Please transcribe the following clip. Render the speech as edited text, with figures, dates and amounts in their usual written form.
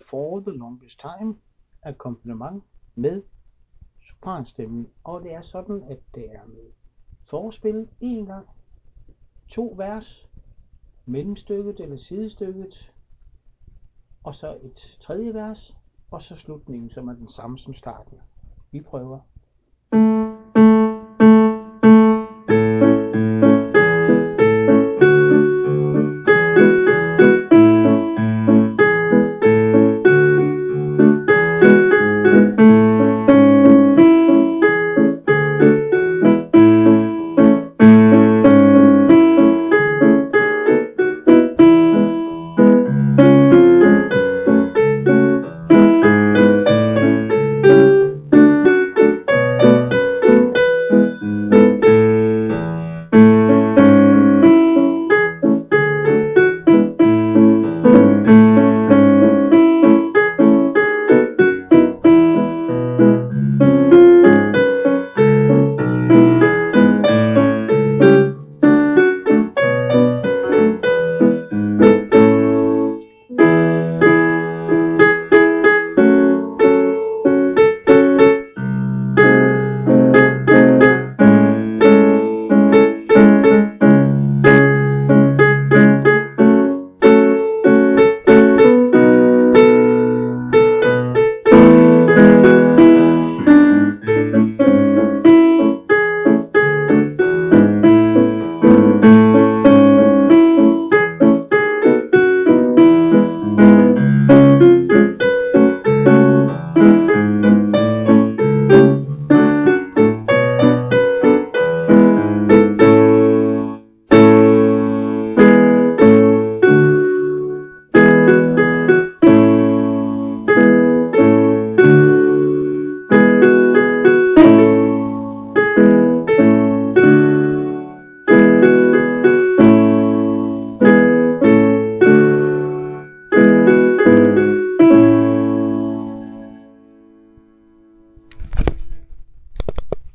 For the Longest Time akkompagnement med sopranstemmen. Og det er sådan, at det er med forspil en gang, 2 vers, mellemstykket eller sidestykket, og så et tredje vers, og så slutningen, som er den samme som starten. Vi prøver.